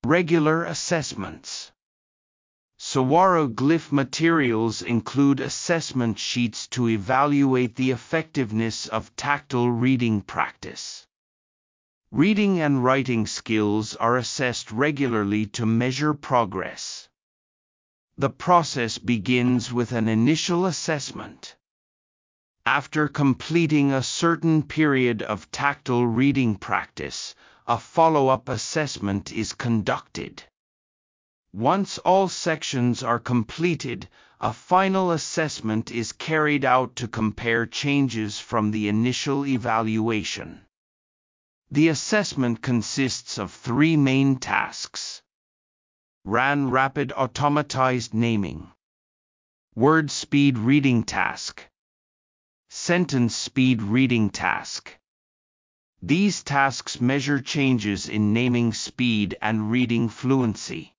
Regular assessments. Saguaro Glyph materials include assessment sheets to evaluate the effectiveness of tactile reading practice. Reading and writing skills are assessed regularly to measure progress. The process begins with an initial assessment. After completing a certain period of tactile reading practice, a follow-up assessment is conducted. Once all sections are completed, a final assessment is carried out to compare changes from the initial evaluation. The assessment consists of 3 main tasks. RAN Rapid Automatized Naming, Word Speed Reading Task, Sentence Speed Reading Task. These tasks measure changes in naming speed and reading fluency.